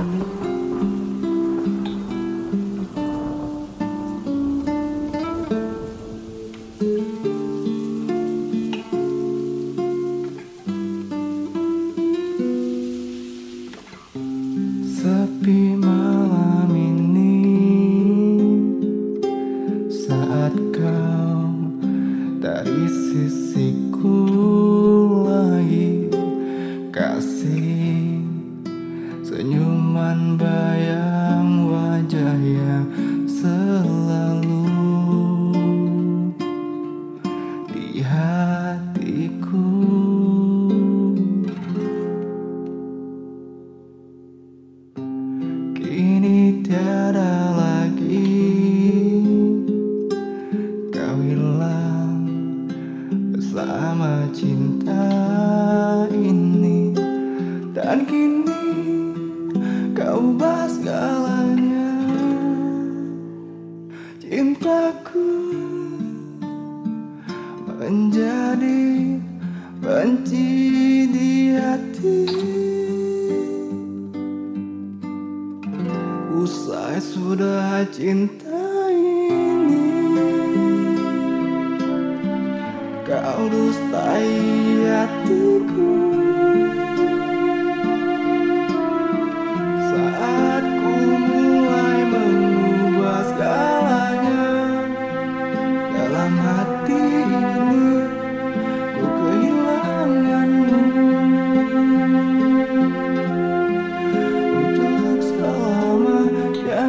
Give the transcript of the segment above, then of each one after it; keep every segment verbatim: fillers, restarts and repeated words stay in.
Sepi malam ini saat kau dari sisiku lagi, kasih senyuman bayang wajah yang selalu di hatiku. Kini tiada lagi kau hilang bersama cinta ini, dan kini kau ubah segalanya. Cintaku menjadi benci di hati. Usai sudah cinta ini, kau dustai hatiku. Saat ku mulai mengubah segalanya, dalam hati ini ku kehilanganmu untuk selamanya.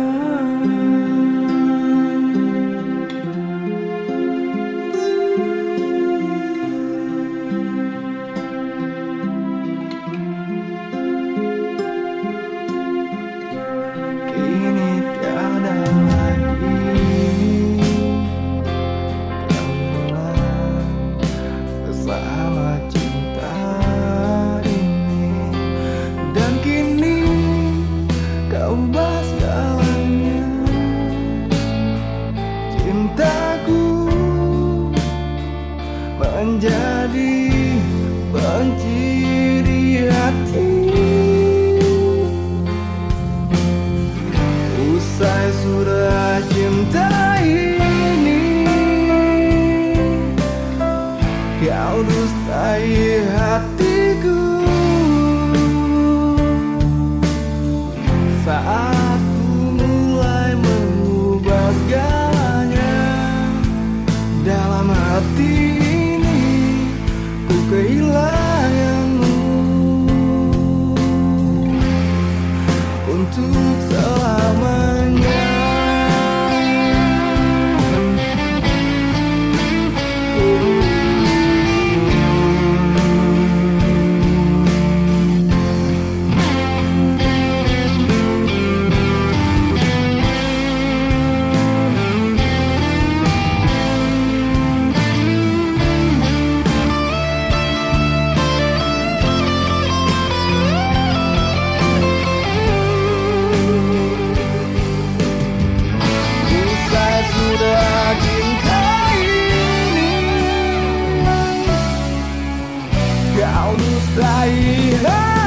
Kini tiada lagi kau hilang bersama cinta ini, dan kini kau ubah segalanya. Cintaku menjadi benci di hati. Usai sudah cinta ini, kau dustai hatiku. Saat ku mulai mengubah segalanya, dalam hati ini ku kehilanganmu untuk selamanya. Sudah cinta ini, kau dustai hati.